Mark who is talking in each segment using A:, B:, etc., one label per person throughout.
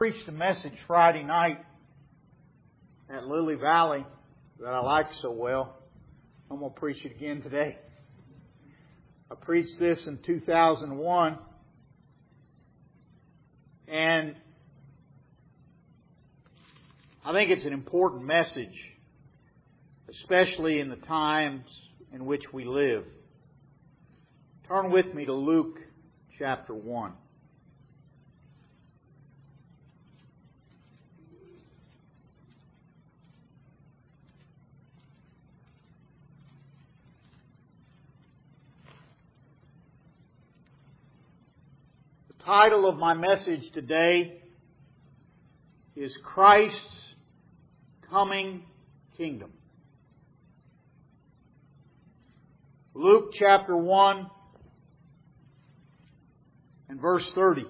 A: Preached a message Friday night at Lily Valley that I liked so well. I'm going to preach it again today. I preached this in 2001, and I think it's an important message, especially in the times in which we live. Turn with me to Luke chapter 1. The title of my message today is Christ's Coming Kingdom. Luke chapter 1 and verse 30.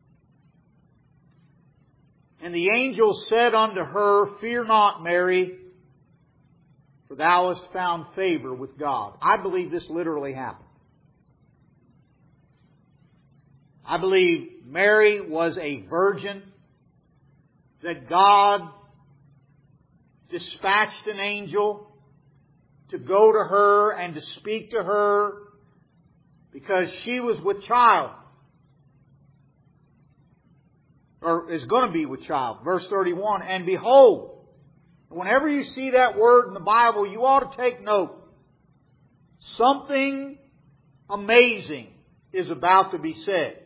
A: And the angel said unto her, Fear not, Mary, for thou hast found favor with God. I believe this literally happened. I believe Mary was a virgin, that God dispatched an angel to go to her and to speak to her because she was with child, or is going to be with child. Verse 31, and behold, whenever you see that word in the Bible, you ought to take note. Something amazing is about to be said.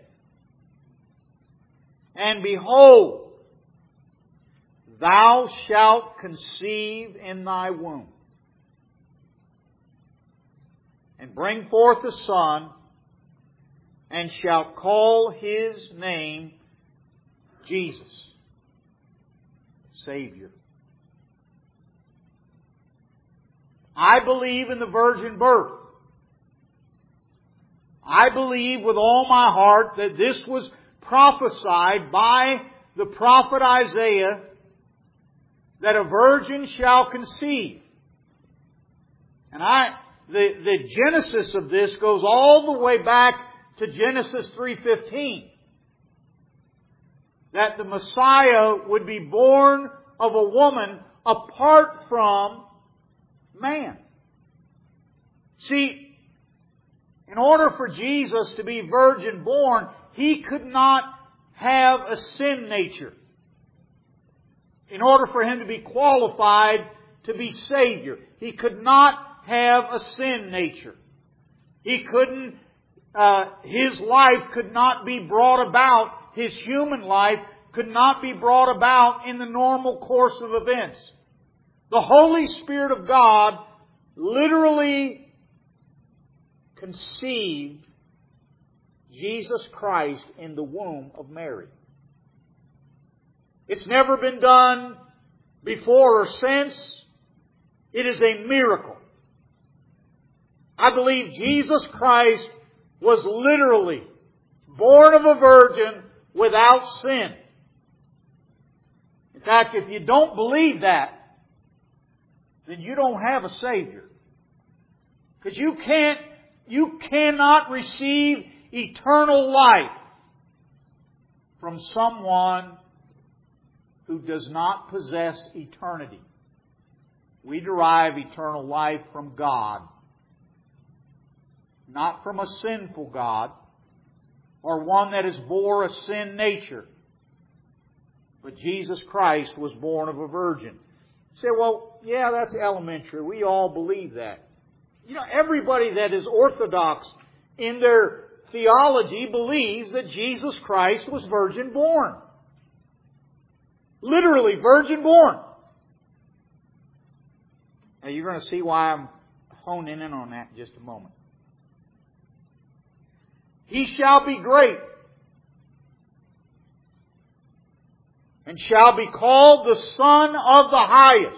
A: And behold, thou shalt conceive in thy womb, and bring forth a son, and shalt call his name Jesus, Savior. I believe in the virgin birth. I believe with all my heart that this was prophesied by the prophet Isaiah, that a virgin shall conceive. And the genesis of this goes all the way back to Genesis 3:15. That the Messiah would be born of a woman apart from man. See, in order for Jesus to be virgin born, He could not have a sin nature. In order for Him to be qualified to be Savior, He could not have a sin nature. He couldn't, His life could not be brought about, His human life could not be brought about in the normal course of events. The Holy Spirit of God literally conceived Jesus Christ in the womb of Mary. It's never been done before or since. It is a miracle. I believe Jesus Christ was literally born of a virgin without sin. In fact, if you don't believe that, then you don't have a Savior. Because you cannot receive eternal life from someone who does not possess eternity. We derive eternal life from God, not from a sinful God or one that has bore a sin nature. But Jesus Christ was born of a virgin. You say, well, yeah, that's elementary. We all believe that. You know, everybody that is orthodox in their theology believes that Jesus Christ was virgin born. Literally virgin born. Now you're going to see why I'm honing in on that in just a moment. He shall be great, and shall be called the Son of the Highest.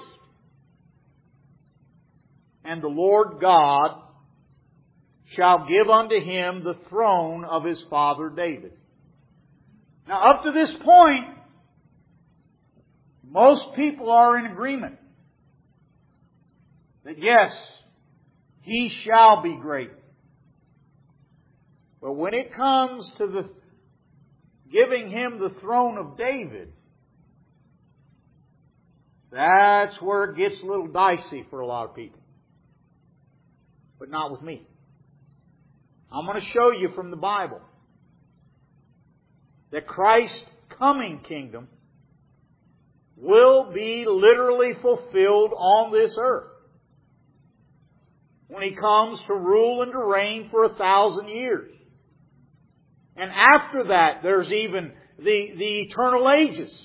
A: And the Lord God shall give unto Him the throne of His father David. Now up to this point, most people are in agreement that yes, He shall be great. But when it comes to the giving Him the throne of David, That's where it gets a little dicey for a lot of people. But not with me. I'm going to show you from the Bible that Christ's coming kingdom will be literally fulfilled on this earth when He comes to rule and to reign for 1,000 years. And after that, there's even the eternal ages.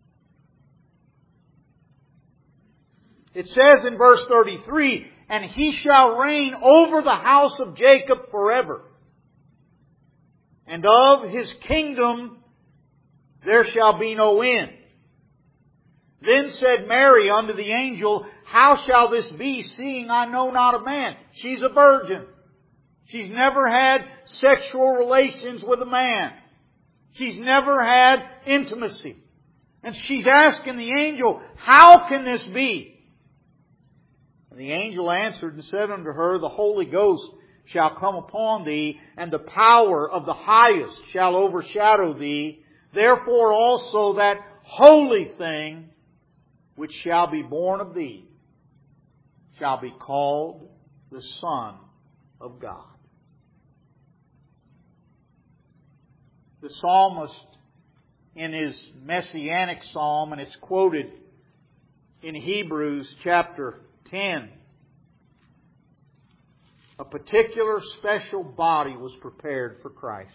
A: It says in verse 33, "And He shall reign over the house of Jacob forever. And of His kingdom there shall be no end. Then said Mary unto the angel, How shall this be, seeing I know not a man?" She's a virgin. She's never had sexual relations with a man. She's never had intimacy. And she's asking the angel, "How can this be?" And the angel answered and said unto her, "The Holy Ghost shall come upon thee, and the power of the Highest shall overshadow thee. Therefore also that holy thing which shall be born of thee shall be called the Son of God." The psalmist, in his messianic psalm, and it's quoted in Hebrews chapter 10, a particular special body was prepared for Christ.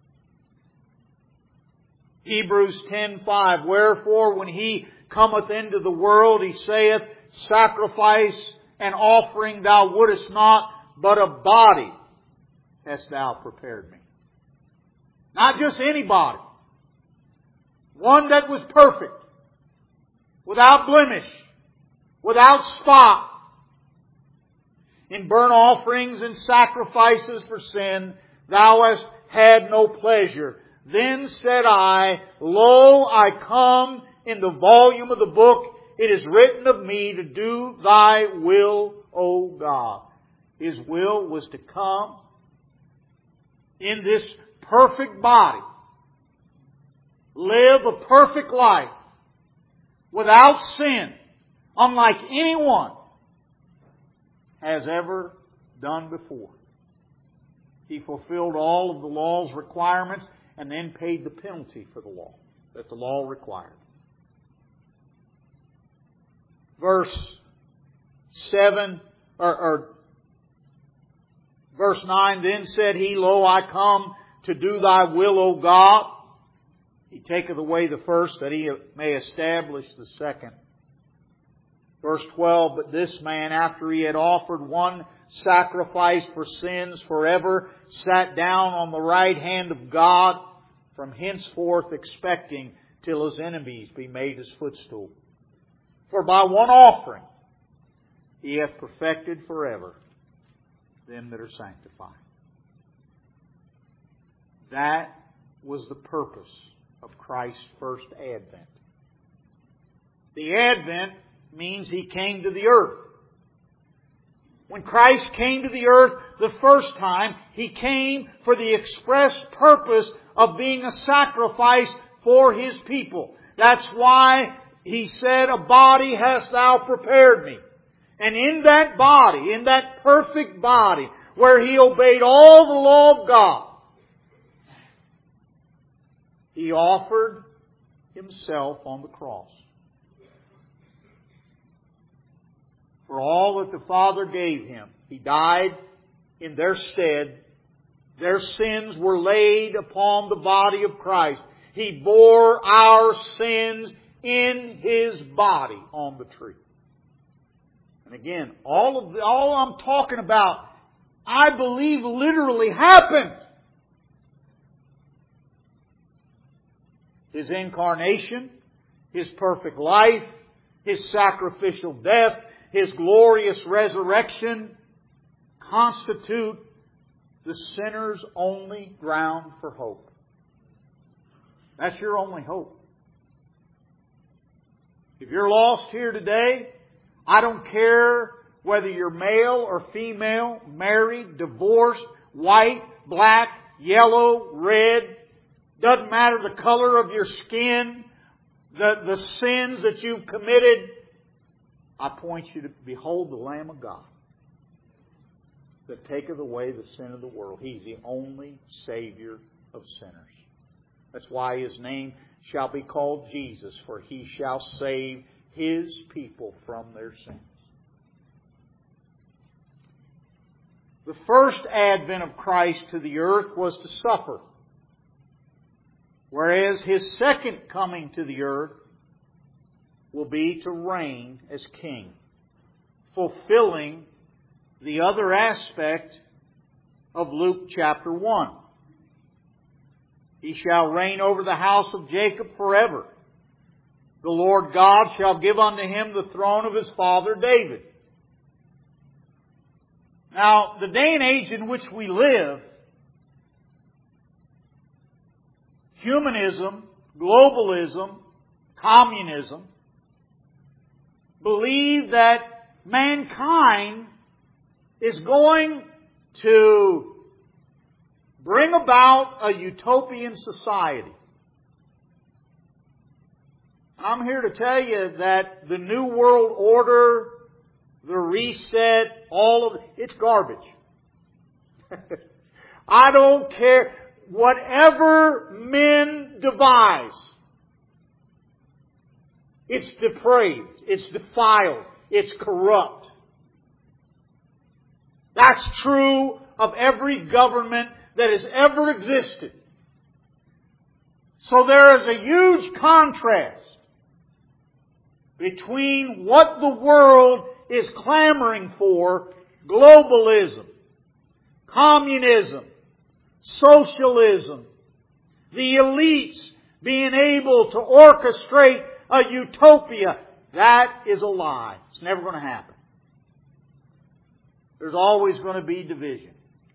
A: Hebrews 10:5, "Wherefore when He cometh into the world, He saith, Sacrifice and offering thou wouldest not, but a body hast thou prepared me." Not just any body. One that was perfect, without blemish, without spot. "In burnt offerings and sacrifices for sin, thou hast had no pleasure. Then said I, Lo, I come. In the volume of the book it is written of me to do thy will, O God." His will was to come in this perfect body, live a perfect life, without sin, unlike anyone has ever done before. He fulfilled all of the law's requirements and then paid the penalty for the law that the law required. Verse 7 verse 9, "Then said He, Lo, I come to do thy will, O God. He taketh away the first, that He may establish the second." Verse 12, "But this man, after he had offered one sacrifice for sins forever, sat down on the right hand of God, from henceforth expecting till His enemies be made His footstool. For by one offering He hath perfected forever them that are sanctified." That was the purpose of Christ's first advent. The advent means He came to the earth. When Christ came to the earth the first time, He came for the express purpose of being a sacrifice for His people. That's why He said, "A body hast thou prepared me." And in that body, in that perfect body, where He obeyed all the law of God, He offered Himself on the cross. For all that the Father gave Him, He died in their stead. Their sins were laid upon the body of Christ. He bore our sins in His body on the tree. And again, all I'm talking about, I believe literally happened. His incarnation, His perfect life, His sacrificial death, His glorious resurrection constitute the sinner's only ground for hope. That's your only hope. If you're lost here today, I don't care whether you're male or female, married, divorced, white, black, yellow, red. Doesn't matter the color of your skin, the sins that you've committed I point you to behold the Lamb of God that taketh away the sin of the world. He's the only Savior of sinners. That's why His name shall be called Jesus, for He shall save His people from their sins. The first advent of Christ to the earth was to suffer, whereas His second coming to the earth will be to reign as King, fulfilling the other aspect of Luke chapter 1. He shall reign over the house of Jacob forever. The Lord God shall give unto Him the throne of His father David. Now, the day and age in which we live, humanism, globalism, communism, believe that mankind is going to bring about a utopian society. I'm here to tell you that the New World Order, the reset, all of it, it's garbage. I don't care. Whatever men devise, it's depraved, it's defiled, it's corrupt. That's true of every government that has ever existed. So there is a huge contrast between what the world is clamoring for, globalism, communism, socialism, the elites being able to orchestrate a utopia. That is a lie. It's never going to happen. There's always going to be division.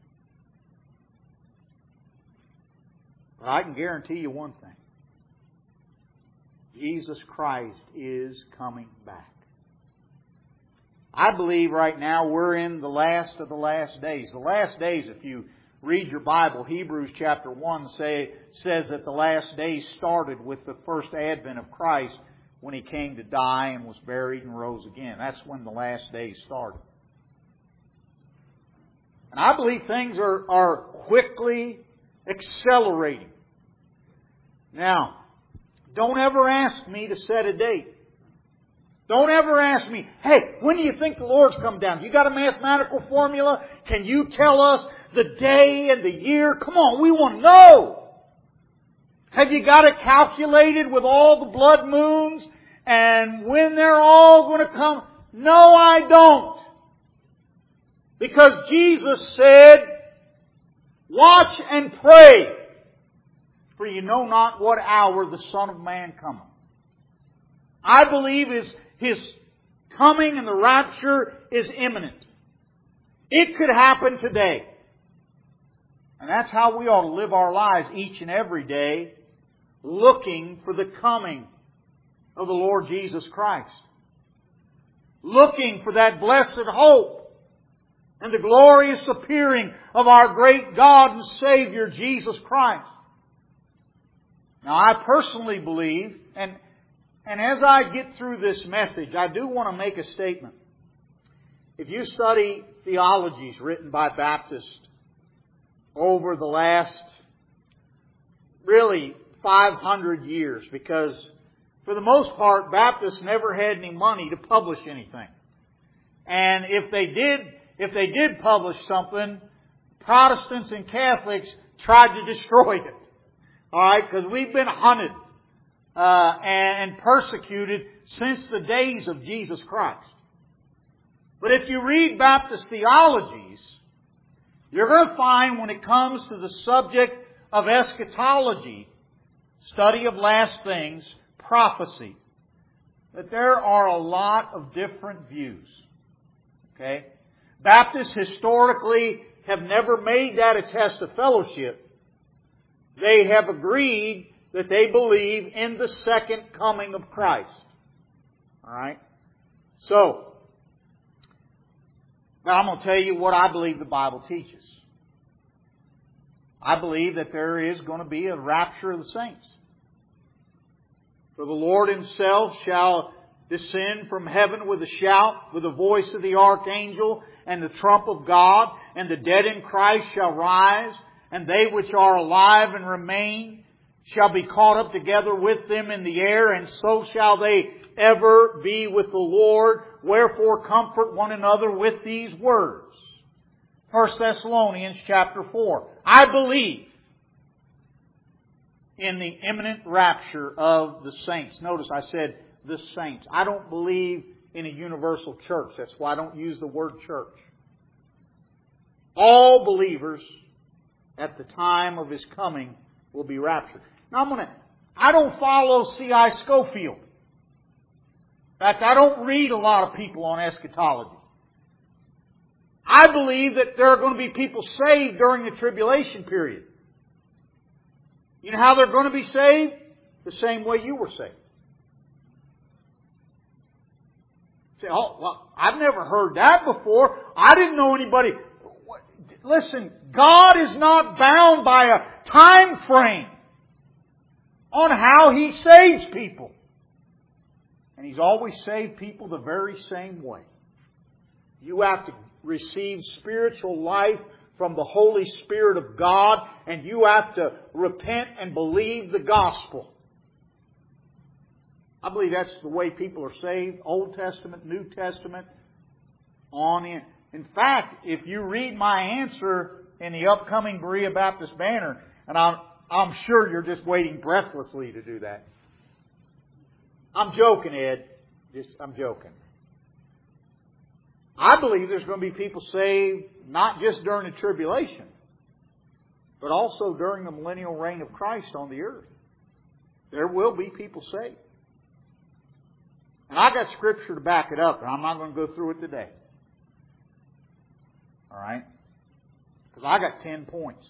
A: But I can guarantee you one thing. Jesus Christ is coming back. I believe right now we're in the last of the last days. The last days, if you read your Bible, Hebrews chapter 1 says that the last days started with the first advent of Christ when He came to die and was buried and rose again. That's when the last days started. And I believe things are quickly accelerating. Now, don't ever ask me to set a date. Don't ever ask me, hey, when do you think the Lord's come down? You got a mathematical formula? Can you tell us the day and the year? Come on, we want to know. Have you got it calculated with all the blood moons and when they're all going to come? No, I don't. Because Jesus said, watch and pray, for you know not what hour the Son of Man cometh. I believe His coming and the rapture is imminent. It could happen today. And that's how we ought to live our lives each and every day, looking for the coming of the Lord Jesus Christ. Looking for that blessed hope and the glorious appearing of our great God and Savior, Jesus Christ. Now, I personally believe, and as I get through this message, I do want to make a statement. If you study theologies written by Baptists over the last, really, 500 years, because for the most part, Baptists never had any money to publish anything. And if they did publish something, Protestants and Catholics tried to destroy it. Alright, because we've been hunted and persecuted since the days of Jesus Christ. But if you read Baptist theologies, you're going to find when it comes to the subject of eschatology, study of last things, prophecy, that there are a lot of different views. Okay? Baptists historically have never made that a test of fellowship. They have agreed that they believe in the second coming of Christ. Alright? So, now I'm going to tell you what I believe the Bible teaches. I believe that there is going to be a rapture of the saints. For the Lord Himself shall descend from heaven with a shout, with the voice of the archangel and the trump of God, and the dead in Christ shall rise, and they which are alive and remain shall be caught up together with them in the air, and so shall they ever be with the Lord. Wherefore comfort one another with these words. 1 Thessalonians chapter 4. I believe in the imminent rapture of the saints. Notice I said the saints. I don't believe in a universal church. That's why I don't use the word church. All believers at the time of His coming will be raptured. Now I don't follow C.I. Scofield. In fact, I don't read a lot of people on eschatology. I believe that there are going to be people saved during the tribulation period. You know how they're going to be saved? The same way you were saved. Say, oh, well, I've never heard that before. I didn't know anybody. Listen, God is not bound by a time frame on how He saves people. And He's always saved people the very same way. You have to receive spiritual life from the Holy Spirit of God, and you have to repent and believe the gospel. I believe that's the way people are saved. Old Testament, New Testament, on in. In fact, if you read my answer in the upcoming Berea Baptist Banner, and I'm sure you're just waiting breathlessly to do that. I'm joking, Ed. I'm joking. I believe there's going to be people saved not just during the tribulation, but also during the millennial reign of Christ on the earth. There will be people saved. And I got Scripture to back it up, and I'm not going to go through it today. All right? Because I got 10 points.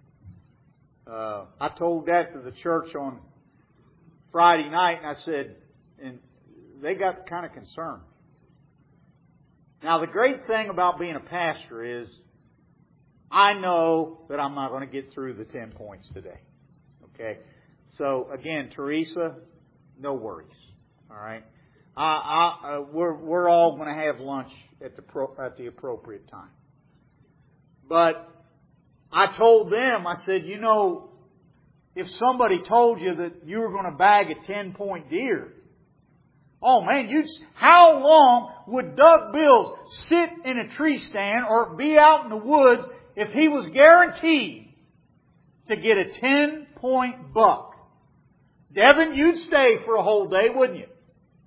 A: I told that to the church on Friday night, and I said, and they got kind of concerned. Now, the great thing about being a pastor is I know that I'm not going to get through the 10 points today. Okay? So, again, Teresa, no worries. All right? We're all going to have lunch at the appropriate time. But I told them, I said, you know, if somebody told you that you were going to bag a 10-point deer, oh man, how long would Doug Bills sit in a tree stand or be out in the woods if he was guaranteed to get a 10-point buck? Devin, you'd stay for a whole day, wouldn't you?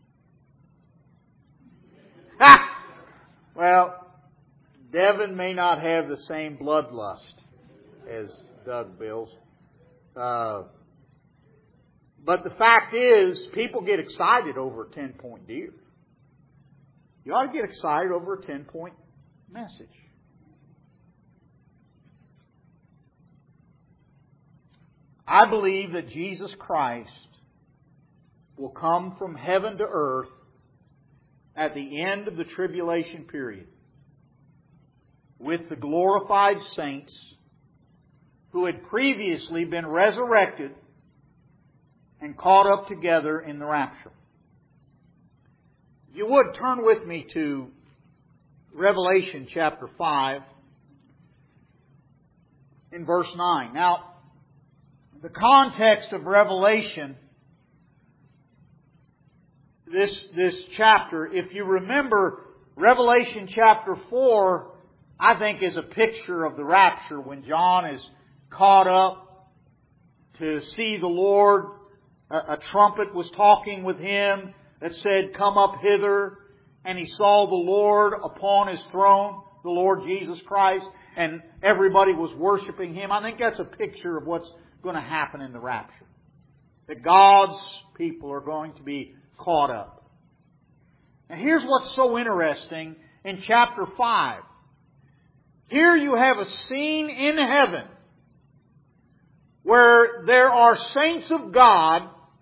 A: Ha! Well, Devin may not have the same bloodlust as Doug Bills. But the fact is, people get excited over a 10-point deer. You ought to get excited over a 10-point message. I believe that Jesus Christ will come from heaven to earth at the end of the tribulation period with the glorified saints who had previously been resurrected and caught up together in the rapture. If you would, turn with me to Revelation chapter 5 in verse 9. Now, the context of Revelation, this chapter, if you remember, Revelation chapter 4, I think is a picture of the rapture when John is caught up to see the Lord. A trumpet was talking with him that said, "Come up hither." And he saw the Lord upon His throne, the Lord Jesus Christ, and everybody was worshiping Him. I think that's a picture of what's going to happen in the rapture. That God's people are going to be caught up. And here's what's so interesting in chapter 5. Here you have a scene in heaven where there are saints of God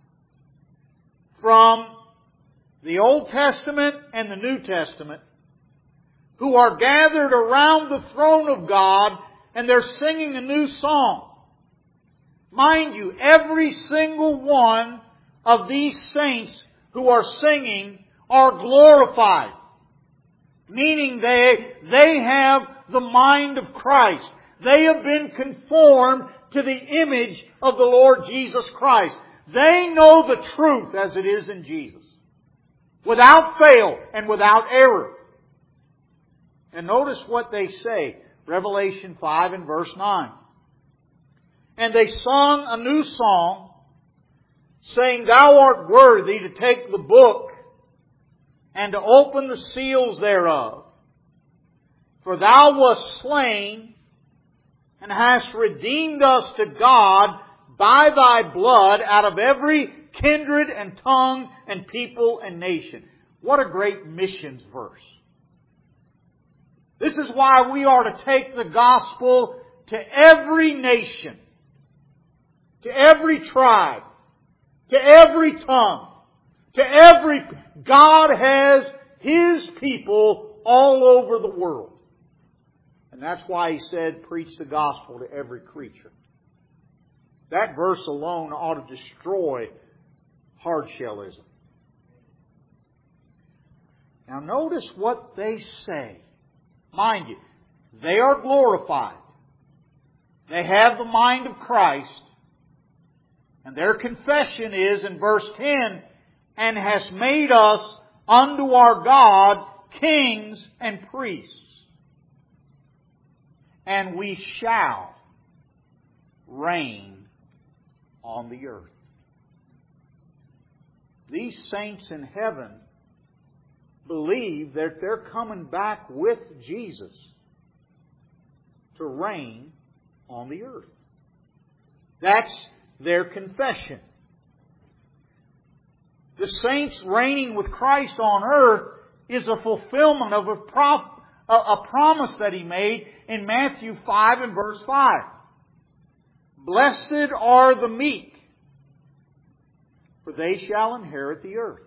A: from the Old Testament and the New Testament who are gathered around the throne of God, and they're singing a new song. Mind you, every single one of these saints who are singing are glorified. Meaning they have the mind of Christ. They have been conformed to the image of the Lord Jesus Christ. They know the truth as it is in Jesus, without fail and without error. And notice what they say. Revelation 5 and verse 9. And they sung a new song, saying, Thou art worthy to take the book and to open the seals thereof. For Thou wast slain and hast redeemed us to God by Thy blood out of every kindred and tongue and people and nation. What a great missions verse. This is why we are to take the gospel to every nation, to every tribe, to every tongue, to every... God has His people all over the world. And that's why He said, preach the gospel to every creature. That verse alone ought to destroy hardshellism. Now notice what they say. Mind you, they are glorified. They have the mind of Christ. And their confession is in verse 10, and hast made us unto our God kings and priests. And we shall reign on the earth. These saints in heaven believe that they're coming back with Jesus to reign on the earth. That's their confession. The saints reigning with Christ on earth is a fulfillment of a promise that He made in Matthew 5 and verse 5. Blessed are the meek, for they shall inherit the earth.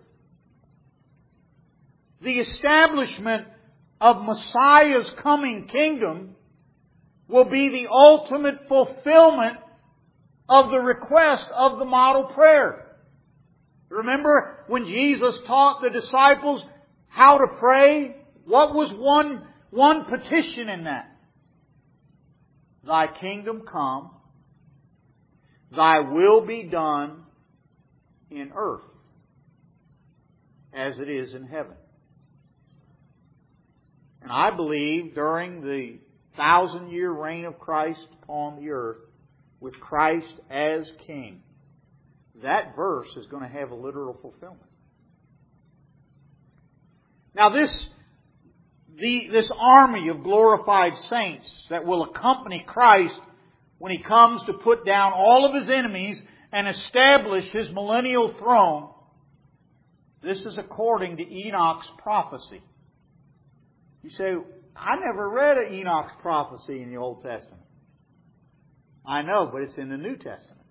A: The establishment of Messiah's coming kingdom will be the ultimate fulfillment of the request of the model prayer. Remember when Jesus taught the disciples how to pray? What was one petition in that? Thy kingdom come, Thy will be done in earth as it is in heaven. And I believe during the 1,000-year reign of Christ upon the earth, with Christ as King, that verse is going to have a literal fulfillment. Now this army of glorified saints that will accompany Christ when He comes to put down all of His enemies and establish His millennial throne, this is according to Enoch's prophecy. You say, I never read Enoch's prophecy in the Old Testament. I know, but it's in the New Testament.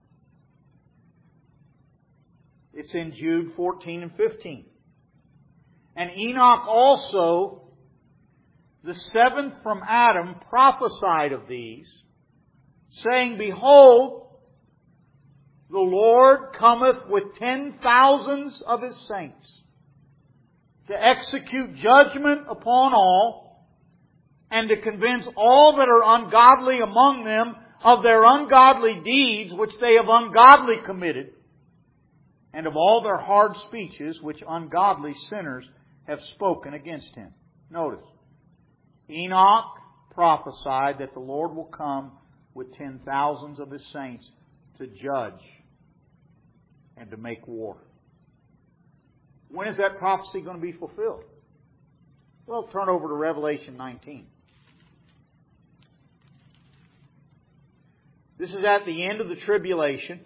A: It's in Jude 14 and 15. And Enoch also, the seventh from Adam, prophesied of these, saying, Behold, the Lord cometh with 10,000s of His saints, to execute judgment upon all, and to convince all that are ungodly among them of their ungodly deeds which they have ungodly committed, and of all their hard speeches which ungodly sinners have spoken against Him. Notice, Enoch prophesied that the Lord will come with 10,000s of His saints to judge and to make war. When is that prophecy going to be fulfilled? Well, turn over to Revelation 19. This is at the end of the tribulation.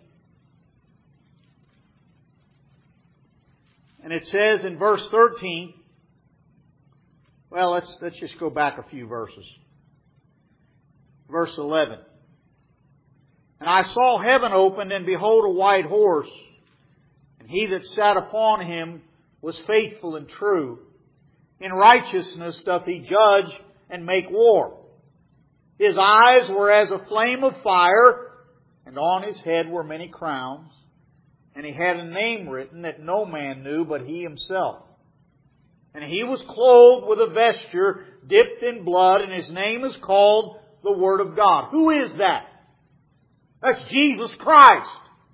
A: And it says in verse 13, well, let's just go back a few verses. Verse 11. And I saw heaven opened, and behold, a white horse. And he that sat upon him was faithful and true. In righteousness doth he judge and make war. His eyes were as a flame of fire, and on his head were many crowns. And he had a name written that no man knew but he himself. And He was clothed with a vesture dipped in blood, and His name is called the Word of God. Who is that? That's Jesus Christ.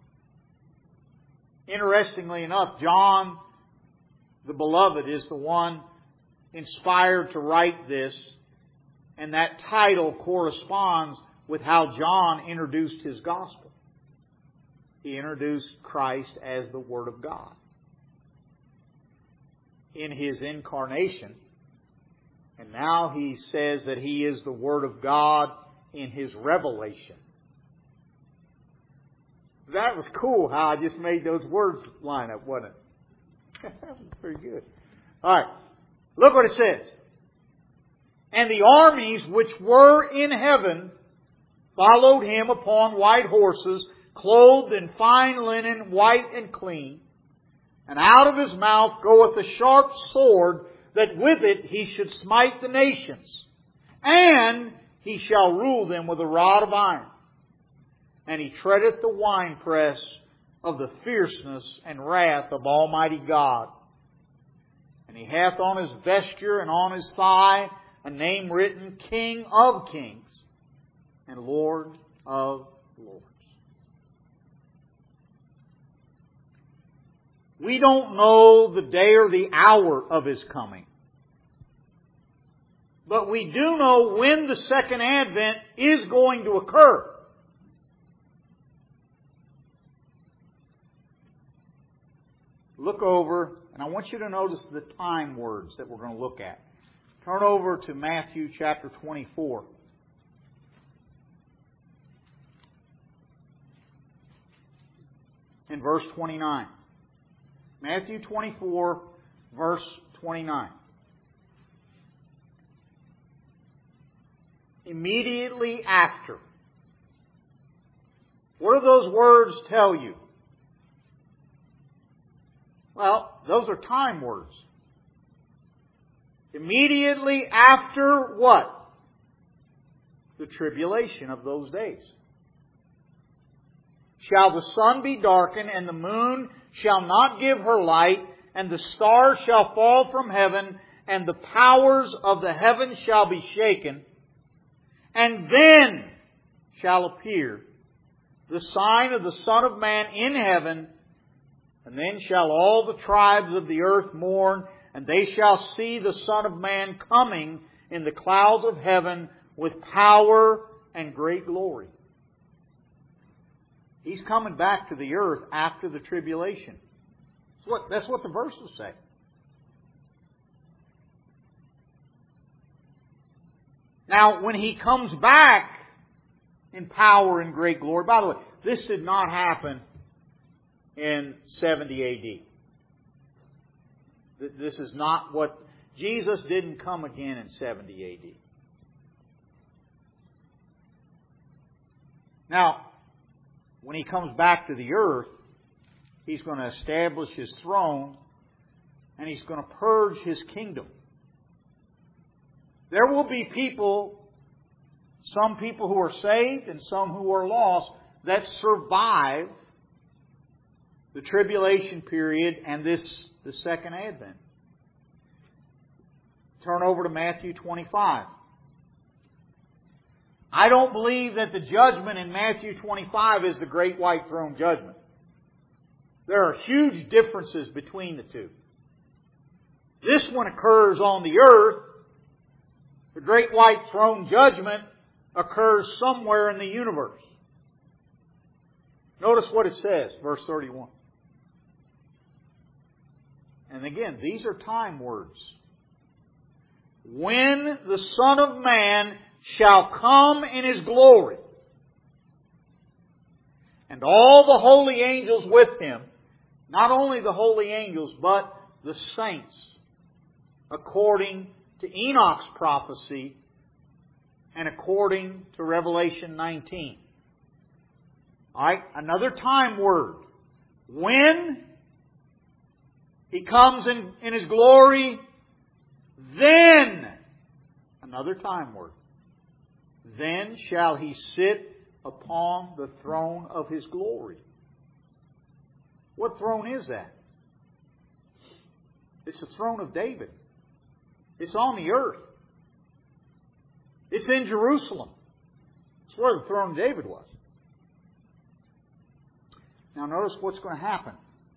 A: Interestingly enough, John the Beloved is the one inspired to write this, and that title corresponds with how John introduced his gospel. He introduced Christ as the Word of God. In His incarnation, and now he says that He is the Word of God in His revelation. That was cool how I just made those words line up, wasn't it? That was pretty good. All right. Look what it says. And the armies which were in heaven followed Him upon white horses, clothed in fine linen, white and clean. And out of His mouth goeth a sharp sword, that with it He should smite the nations. And He shall rule them with a rod of iron. And He treadeth the winepress of the fierceness and wrath of Almighty God. And He hath on His vesture and on His thigh a name written, King of Kings and Lord of Lords. We don't know the day or the hour of His coming. But we do know when the second advent is going to occur. Look over, and I want you to notice the time words that we're going to look at. Turn over to Matthew chapter 24. In verse 29. Matthew 24, verse 29. Immediately after. What do those words tell you? Well, those are time words. Immediately after what? The tribulation of those days. Shall the sun be darkened, and the moon shall not give her light, and the stars shall fall from heaven, and the powers of the heavens shall be shaken. And then shall appear the sign of the Son of Man in heaven, and then shall all the tribes of the earth mourn, and they shall see the Son of Man coming in the clouds of heaven with power and great glory. He's coming back to the earth after the tribulation. That's what the verses say. Now, when He comes back in power and great glory, by the way, this did not happen in 70 A.D. This is not what... Jesus didn't come again in 70 A.D. Now, when He comes back to the earth, He's going to establish His throne, and He's going to purge His kingdom. There will be people, some people who are saved and some who are lost, that survive the tribulation period and the second advent. Turn over to Matthew 25. I don't believe that the judgment in Matthew 25 is the great white throne judgment. There are huge differences between the two. This one occurs on the earth. The great white throne judgment occurs somewhere in the universe. Notice what it says, verse 31. And again, these are time words. When the Son of Man shall come in His glory, and all the holy angels with Him, not only the holy angels, but the saints, according to Enoch's prophecy and according to Revelation 19. Alright, another time word. When He comes in His glory, then, another time word, then shall He sit upon the throne of His glory. What throne is that? It's the throne of David. It's on the earth. It's in Jerusalem. It's where the throne of David was. Now notice what's going to happen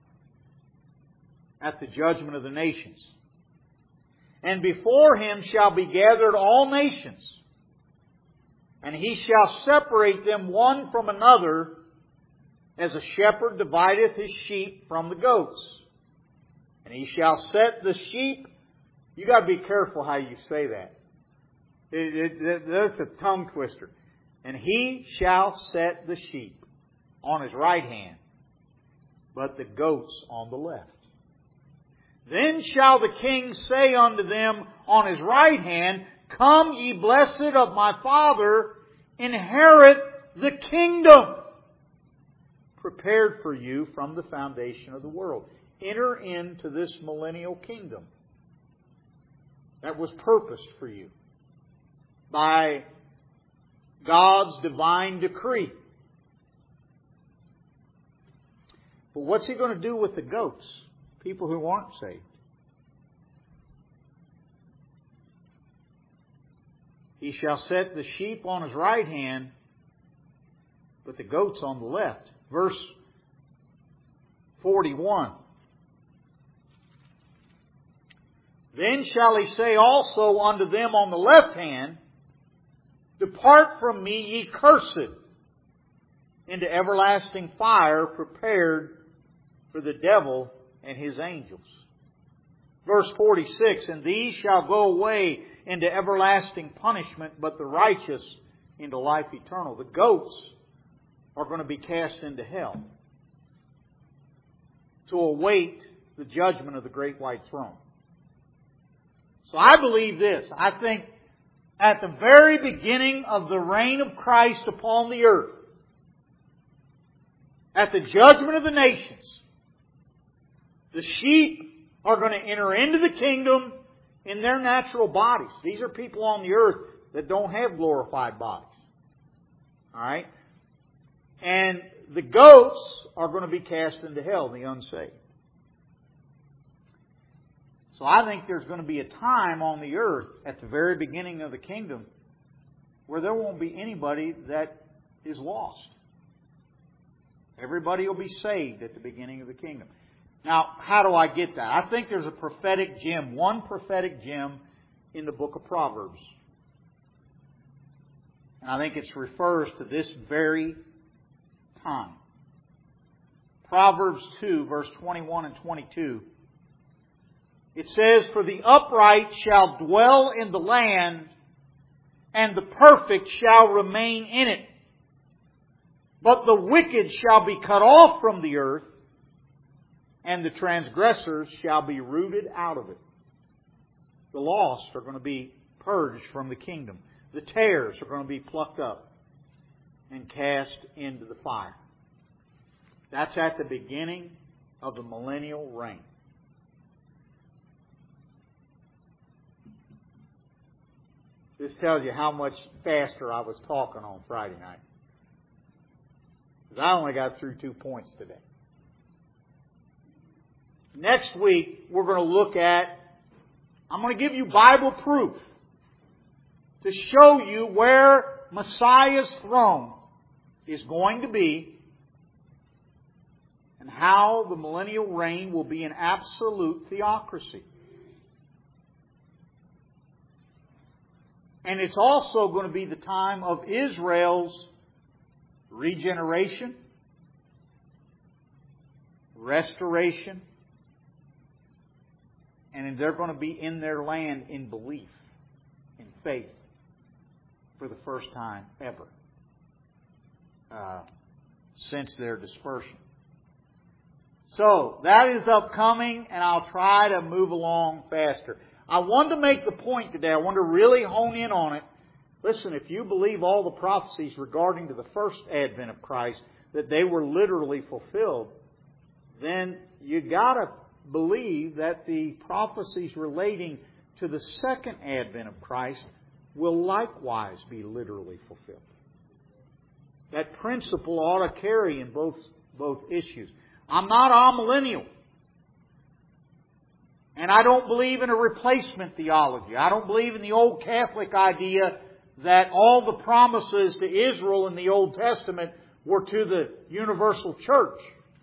A: at the judgment of the nations. And before Him shall be gathered all nations, and He shall separate them one from another, as a shepherd divideth his sheep from the goats. And He shall set the sheep. You got to be careful how you say that. That's a tongue twister. And He shall set the sheep on His right hand, but the goats on the left. Then shall the King say unto them on His right hand, Come, ye blessed of my Father, inherit the kingdom prepared for you from the foundation of the world. Enter into this millennial kingdom that was purposed for you by God's divine decree. But what's He going to do with the goats? People who aren't saved. He shall set the sheep on His right hand, but the goats on the left. Verse 41. Then shall He say also unto them on the left hand, Depart from me, ye cursed, into everlasting fire prepared for the devil and his angels. Verse 46, And these shall go away into everlasting punishment, but the righteous into life eternal. The goats are going to be cast into hell to await the judgment of the great white throne. So I believe this. I think at the very beginning of the reign of Christ upon the earth, at the judgment of the nations, the sheep are going to enter into the kingdom in their natural bodies. These are people on the earth that don't have glorified bodies. Alright? And the goats are going to be cast into hell, the unsaved. So I think there's going to be a time on the earth at the very beginning of the kingdom where there won't be anybody that is lost. Everybody will be saved at the beginning of the kingdom. Now, how do I get that? I think there's a prophetic gem, one prophetic gem in the book of Proverbs. And I think it refers to this very time. Proverbs 2, verse 21 and 22. It says, For the upright shall dwell in the land, and the perfect shall remain in it. But the wicked shall be cut off from the earth, and the transgressors shall be rooted out of it. The lost are going to be purged from the kingdom. The tares are going to be plucked up and cast into the fire. That's at the beginning of the millennial reign. This tells you how much faster I was talking on Friday night. Because I only got through 2 points today. Next week, we're going to look at, I'm going to give you Bible proof to show you where Messiah's throne is going to be and how the millennial reign will be an absolute theocracy. And it's also going to be the time of Israel's regeneration, restoration, and they're going to be in their land in belief, in faith, for the first time ever since their dispersion. So, that is upcoming, and I'll try to move along faster. I wanted to make the point today, I want to really hone in on it. Listen, if you believe all the prophecies regarding to the first advent of Christ, that they were literally fulfilled, then you got to believe that the prophecies relating to the second advent of Christ will likewise be literally fulfilled. That principle ought to carry in both issues. I'm not amillennial. And I don't believe in a replacement theology. I don't believe in the old Catholic idea that all the promises to Israel in the Old Testament were to the universal church.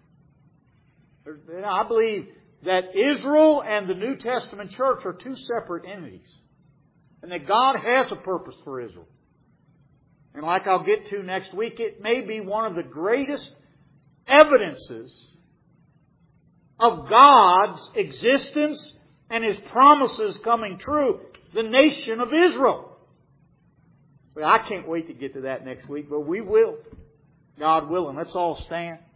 A: I believe that Israel and the New Testament church are two separate entities. And that God has a purpose for Israel. And like I'll get to next week, it may be one of the greatest evidences of God's existence and His promises coming true, the nation of Israel. But I can't wait to get to that next week, but we will. God willing. Let's all stand.